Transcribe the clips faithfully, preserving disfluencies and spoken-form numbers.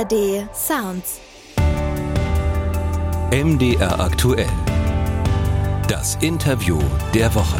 R D Sounds. M D R aktuell. Das Interview der Woche.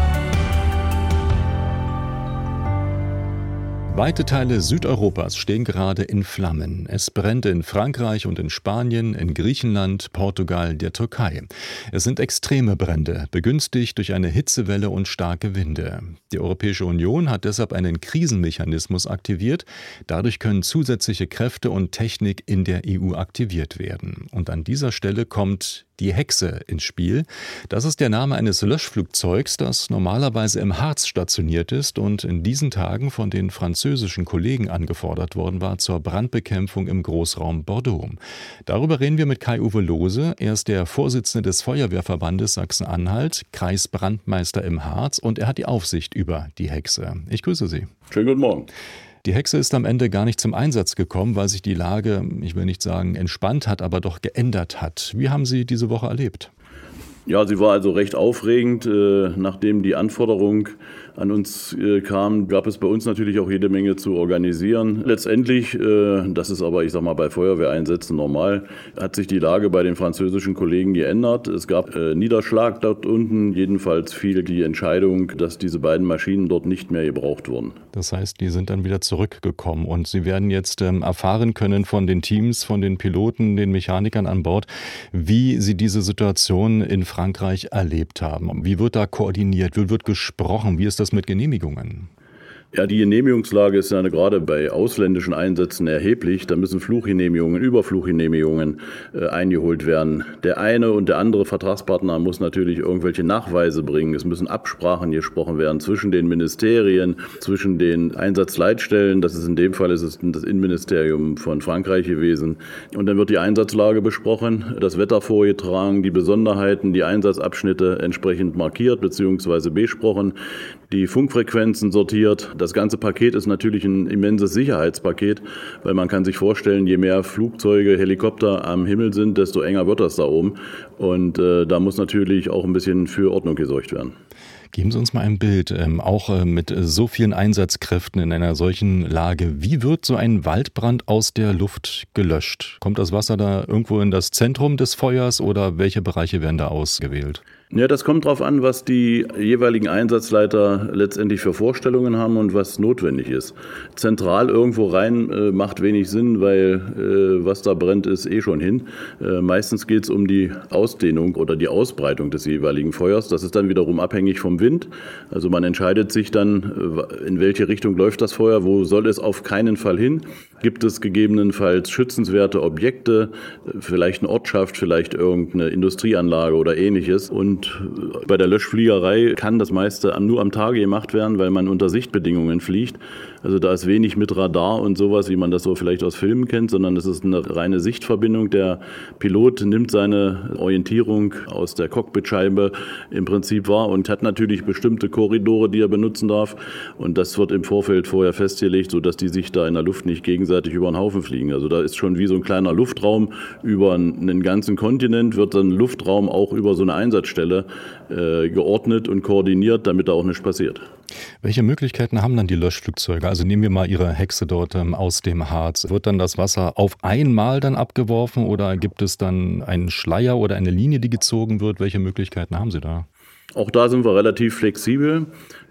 Weite Teile Südeuropas stehen gerade in Flammen. Es brennt in Frankreich und in Spanien, in Griechenland, Portugal, der Türkei. Es sind extreme Brände, begünstigt durch eine Hitzewelle und starke Winde. Die Europäische Union hat deshalb einen Krisenmechanismus aktiviert. Dadurch können zusätzliche Kräfte und Technik in der E U aktiviert werden. Und an dieser Stelle kommt die Hexe ins Spiel. Das ist der Name eines Löschflugzeugs, das normalerweise im Harz stationiert ist und in diesen Tagen von den französischen Kollegen angefordert worden war zur Brandbekämpfung im Großraum Bordeaux. Darüber reden wir mit Kai-Uwe Lohse. Er ist der Vorsitzende des Feuerwehrverbandes Sachsen-Anhalt, Kreisbrandmeister im Harz, und er hat die Aufsicht über die Hexe. Ich grüße Sie. Schönen guten Morgen. Die Hexe ist am Ende gar nicht zum Einsatz gekommen, weil sich die Lage, ich will nicht sagen entspannt hat, aber doch geändert hat. Wie haben Sie diese Woche erlebt? Ja, sie war also recht aufregend. Äh, nachdem die Anforderung an uns äh, kam, gab es bei uns natürlich auch jede Menge zu organisieren. Letztendlich, äh, das ist aber, ich sag mal, bei Feuerwehreinsätzen normal, hat sich die Lage bei den französischen Kollegen geändert. Es gab äh, Niederschlag dort unten. Jedenfalls fiel die Entscheidung, dass diese beiden Maschinen dort nicht mehr gebraucht wurden. Das heißt, die sind dann wieder zurückgekommen und Sie werden jetzt ähm, erfahren können von den Teams, von den Piloten, den Mechanikern an Bord, wie sie diese Situation in Frankreich erlebt haben. Wie wird da koordiniert? Wie wird gesprochen? Wie ist das mit Genehmigungen? Ja, die Genehmigungslage ist ja gerade bei ausländischen Einsätzen erheblich. Da müssen Fluggenehmigungen, Überfluggenehmigungen äh, eingeholt werden. Der eine und der andere Vertragspartner muss natürlich irgendwelche Nachweise bringen. Es müssen Absprachen gesprochen werden zwischen den Ministerien, zwischen den Einsatzleitstellen. Das ist in dem Fall ist es das Innenministerium von Frankreich gewesen. Und dann wird die Einsatzlage besprochen, das Wetter vorgetragen, die Besonderheiten, die Einsatzabschnitte entsprechend markiert bzw. besprochen, die Funkfrequenzen sortiert. Das ganze Paket ist natürlich ein immenses Sicherheitspaket, weil man kann sich vorstellen, je mehr Flugzeuge, Helikopter am Himmel sind, desto enger wird das da oben. Und äh, da muss natürlich auch ein bisschen für Ordnung gesorgt werden. Geben Sie uns mal ein Bild, ähm, auch äh, mit so vielen Einsatzkräften in einer solchen Lage. Wie wird so ein Waldbrand aus der Luft gelöscht? Kommt das Wasser da irgendwo in das Zentrum des Feuers oder welche Bereiche werden da ausgewählt? Ja, das kommt darauf an, was die jeweiligen Einsatzleiter letztendlich für Vorstellungen haben und was notwendig ist. Zentral irgendwo rein äh, macht wenig Sinn, weil äh, was da brennt, ist eh schon hin. Äh, meistens geht es um die Ausdehnung oder die Ausbreitung des jeweiligen Feuers. Das ist dann wiederum abhängig vom Wind. Also man entscheidet sich dann, in welche Richtung läuft das Feuer, wo soll es auf keinen Fall hin. Gibt es gegebenenfalls schützenswerte Objekte, vielleicht eine Ortschaft, vielleicht irgendeine Industrieanlage oder ähnliches. Und bei der Löschfliegerei kann das meiste nur am Tage gemacht werden, weil man unter Sichtbedingungen fliegt. Also da ist wenig mit Radar und sowas, wie man das so vielleicht aus Filmen kennt, sondern es ist eine reine Sichtverbindung. Der Pilot nimmt seine Orientierung aus der Cockpitscheibe im Prinzip wahr und hat natürlich bestimmte Korridore, die er benutzen darf. Und das wird im Vorfeld vorher festgelegt, sodass die sich da in der Luft nicht gegenseitig über den Haufen fliegen. Also da ist schon wie so ein kleiner Luftraum über einen ganzen Kontinent, wird dann Luftraum auch über so eine Einsatzstelle äh, geordnet und koordiniert, damit da auch nichts passiert. Welche Möglichkeiten haben dann die Löschflugzeuge? Also nehmen wir mal Ihre Hexe dort ähm, aus dem Harz. Wird dann das Wasser auf einmal dann abgeworfen oder gibt es dann einen Schleier oder eine Linie, die gezogen wird? Welche Möglichkeiten haben Sie da? Auch da sind wir relativ flexibel.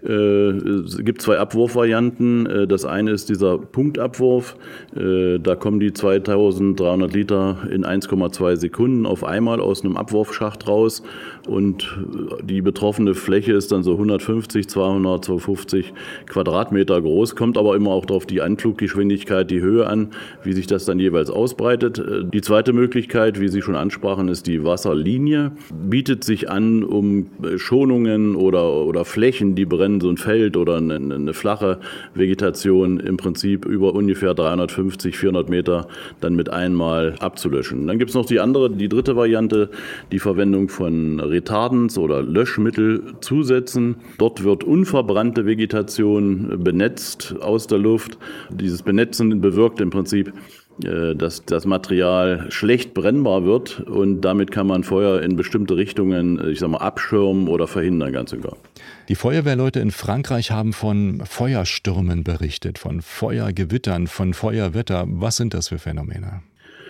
Es gibt zwei Abwurfvarianten. Das eine ist dieser Punktabwurf. Da kommen die zweitausenddreihundert Liter in eins Komma zwei Sekunden auf einmal aus einem Abwurfschacht raus. Und die betroffene Fläche ist dann so hundertfünfzig, zweihundert, zweihundertfünfzig Quadratmeter groß. Kommt aber immer auch auf die Anfluggeschwindigkeit, die Höhe an, wie sich das dann jeweils ausbreitet. Die zweite Möglichkeit, wie Sie schon ansprachen, ist die Wasserlinie. Bietet sich an, um Schonungen oder, oder Flächen, die brennen, so ein Feld oder eine, eine flache Vegetation im Prinzip über ungefähr dreihundertfünfzig, vierhundert Meter dann mit einmal abzulöschen. Dann gibt es noch die andere, die dritte Variante, die Verwendung von Retardants oder Löschmittelzusätzen. Dort wird unverbrannte Vegetation benetzt aus der Luft. Dieses Benetzen bewirkt im Prinzip, dass das Material schlecht brennbar wird und damit kann man Feuer in bestimmte Richtungen, ich sag mal, abschirmen oder verhindern ganz sogar. Die Feuerwehrleute in Frankreich haben von Feuerstürmen berichtet, von Feuergewittern, von Feuerwetter. Was sind das für Phänomene?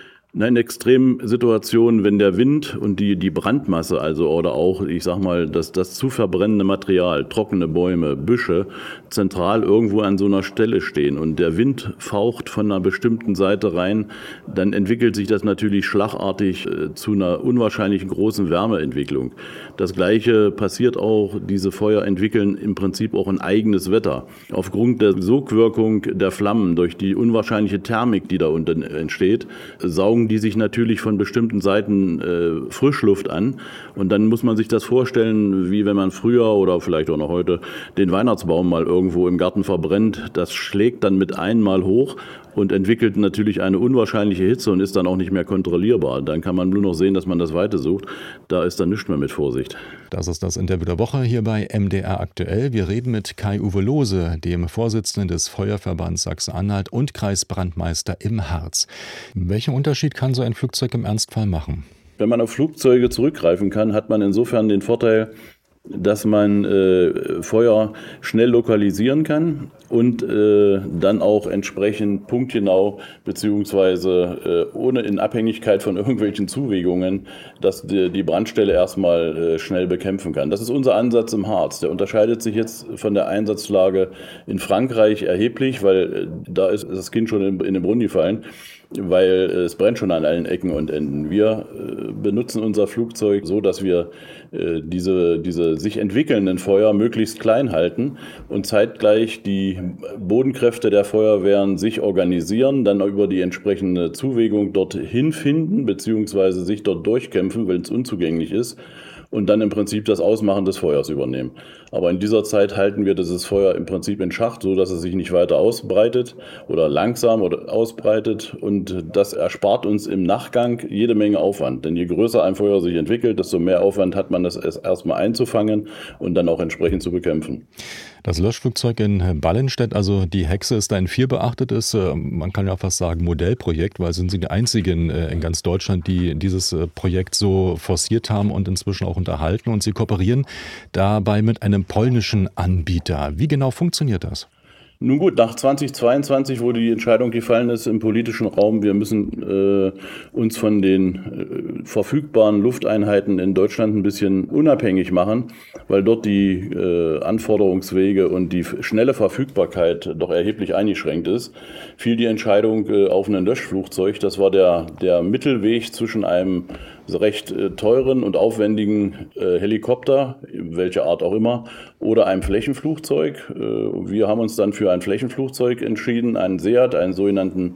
In extremen Situationen, wenn der Wind und die, die Brandmasse, also oder auch, ich sag mal, das, das zu verbrennende Material, trockene Bäume, Büsche, zentral irgendwo an so einer Stelle stehen und der Wind faucht von einer bestimmten Seite rein, dann entwickelt sich das natürlich schlagartig äh, zu einer unwahrscheinlich großen Wärmeentwicklung. Das Gleiche passiert auch, diese Feuer entwickeln im Prinzip auch ein eigenes Wetter. Aufgrund der Sogwirkung der Flammen durch die unwahrscheinliche Thermik, die da unten entsteht, saugen die sich natürlich von bestimmten Seiten äh, Frischluft an. Und dann muss man sich das vorstellen, wie wenn man früher oder vielleicht auch noch heute den Weihnachtsbaum mal irgendwo im Garten verbrennt. Das schlägt dann mit einmal hoch und entwickelt natürlich eine unwahrscheinliche Hitze und ist dann auch nicht mehr kontrollierbar. Dann kann man nur noch sehen, dass man das Weite sucht. Da ist dann nichts mehr mit Vorsicht. Das ist das Interview der Woche hier bei M D R aktuell. Wir reden mit Kai-Uwe Lohse, dem Vorsitzenden des Feuerverbands Sachsen-Anhalt und Kreisbrandmeister im Harz. Welchen Unterschied kann so ein Flugzeug im Ernstfall machen? Wenn man auf Flugzeuge zurückgreifen kann, hat man insofern den Vorteil, dass man äh, Feuer schnell lokalisieren kann und äh, dann auch entsprechend punktgenau beziehungsweise äh, ohne in Abhängigkeit von irgendwelchen Zuwägungen, dass die, die Brandstelle erstmal äh, schnell bekämpfen kann. Das ist unser Ansatz im Harz. Der unterscheidet sich jetzt von der Einsatzlage in Frankreich erheblich, weil äh, da ist das Kind schon in, in den Brunnen gefallen, weil es brennt schon an allen Ecken und Enden. Wir äh, benutzen unser Flugzeug so, dass wir äh, diese, diese sich entwickelnden Feuer möglichst klein halten und zeitgleich die Bodenkräfte der Feuerwehren sich organisieren, dann über die entsprechende Zuwägung dorthin finden, beziehungsweise sich dort durchkämpfen, wenn es unzugänglich ist. Und dann im Prinzip das Ausmachen des Feuers übernehmen. Aber in dieser Zeit halten wir dieses Feuer im Prinzip in Schach, so dass es sich nicht weiter ausbreitet oder langsam oder ausbreitet. Und das erspart uns im Nachgang jede Menge Aufwand. Denn je größer ein Feuer sich entwickelt, desto mehr Aufwand hat man, das erstmal einzufangen und dann auch entsprechend zu bekämpfen. Das Löschflugzeug in Ballenstedt, also die Hexe, ist ein viel beachtetes, man kann ja fast sagen Modellprojekt, weil sind Sie die einzigen in ganz Deutschland, die dieses Projekt so forciert haben und inzwischen auch unterhalten. Und Sie kooperieren dabei mit einem polnischen Anbieter. Wie genau funktioniert das? Nun gut, nach zweitausendzweiundzwanzig, wo die Entscheidung gefallen ist im politischen Raum, wir müssen äh, uns von den äh, verfügbaren Lufteinheiten in Deutschland ein bisschen unabhängig machen, weil dort die äh, Anforderungswege und die schnelle Verfügbarkeit doch erheblich eingeschränkt ist, fiel die Entscheidung äh, auf ein Löschflugzeug. Das war der, der Mittelweg zwischen einem recht äh, teuren und aufwendigen äh, Helikopter, welche Art auch immer, oder einem Flächenflugzeug. Äh, wir haben uns dann für ein Flächenflugzeug entschieden, einen Seat, einen sogenannten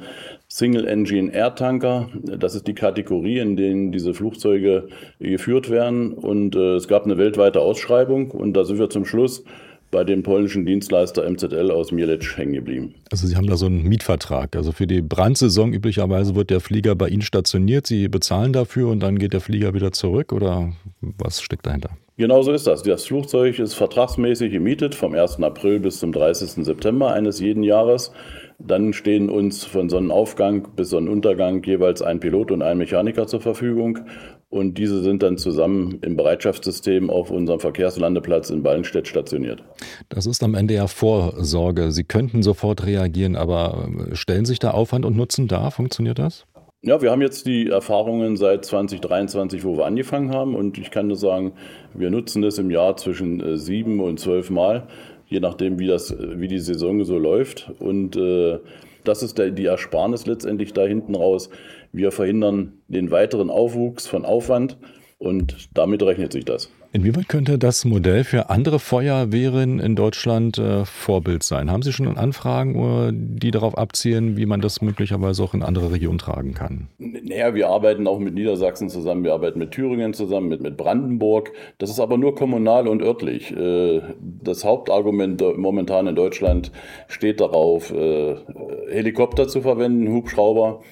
Single-Engine-Air-Tanker. Das ist die Kategorie, in denen diese Flugzeuge geführt werden. Und äh, es gab eine weltweite Ausschreibung und da sind wir zum Schluss bei dem polnischen Dienstleister M Z L aus Mielec hängen geblieben. Also Sie haben da so einen Mietvertrag. Also für die Brandsaison üblicherweise wird der Flieger bei Ihnen stationiert. Sie bezahlen dafür und dann geht der Flieger wieder zurück oder was steckt dahinter? Genau so ist das. Das Flugzeug ist vertragsmäßig gemietet vom ersten April bis zum dreißigsten September eines jeden Jahres. Dann stehen uns von Sonnenaufgang bis Sonnenuntergang jeweils ein Pilot und ein Mechaniker zur Verfügung. Und diese sind dann zusammen im Bereitschaftssystem auf unserem Verkehrslandeplatz in Ballenstedt stationiert. Das ist am Ende ja Vorsorge. Sie könnten sofort reagieren, aber stellen sich da Aufwand und Nutzen dar? Funktioniert das? Ja, wir haben jetzt die Erfahrungen seit zwanzig dreiundzwanzig, wo wir angefangen haben. Und ich kann nur sagen, wir nutzen das im Jahr zwischen sieben und zwölf Mal, je nachdem, wie, das, wie die Saison so läuft. Und äh, das ist der, die Ersparnis letztendlich da hinten raus. Wir verhindern den weiteren Aufwuchs von Aufwand und damit rechnet sich das. Inwieweit könnte das Modell für andere Feuerwehren in Deutschland äh, Vorbild sein? Haben Sie schon Anfragen, die darauf abzielen, wie man das möglicherweise auch in andere Regionen tragen kann? Naja, wir arbeiten auch mit Niedersachsen zusammen, wir arbeiten mit Thüringen zusammen, mit, mit Brandenburg. Das ist aber nur kommunal und örtlich. Äh, das Hauptargument momentan in Deutschland steht darauf, äh, Helikopter zu verwenden, Hubschrauber.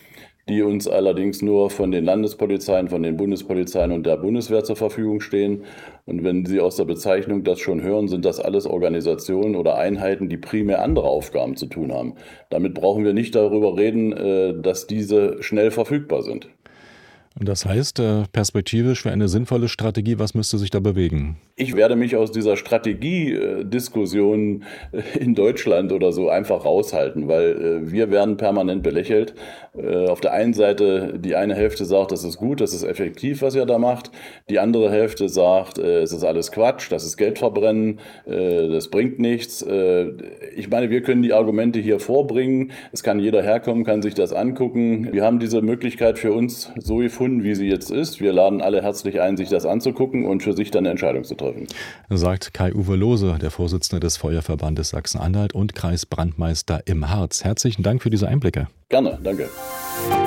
die uns allerdings nur von den Landespolizeien, von den Bundespolizeien und der Bundeswehr zur Verfügung stehen. Und wenn Sie aus der Bezeichnung das schon hören, sind das alles Organisationen oder Einheiten, die primär andere Aufgaben zu tun haben. Damit brauchen wir nicht darüber reden, dass diese schnell verfügbar sind. Und das heißt, perspektivisch für eine sinnvolle Strategie, was müsste sich da bewegen? Ich werde mich aus dieser Strategiediskussion in Deutschland oder so einfach raushalten, weil wir werden permanent belächelt. Auf der einen Seite, die eine Hälfte sagt, das ist gut, das ist effektiv, was ihr da macht. Die andere Hälfte sagt, es ist alles Quatsch, das ist Geld verbrennen, das bringt nichts. Ich meine, wir können die Argumente hier vorbringen. Es kann jeder herkommen, kann sich das angucken. Wir haben diese Möglichkeit für uns so gefunden, wie sie jetzt ist. Wir laden alle herzlich ein, sich das anzugucken und für sich dann eine Entscheidung zu treffen. Sagt Kai-Uwe Lohse, der Vorsitzende des Feuerverbandes Sachsen-Anhalt und Kreisbrandmeister im Harz. Herzlichen Dank für diese Einblicke. Gerne, danke.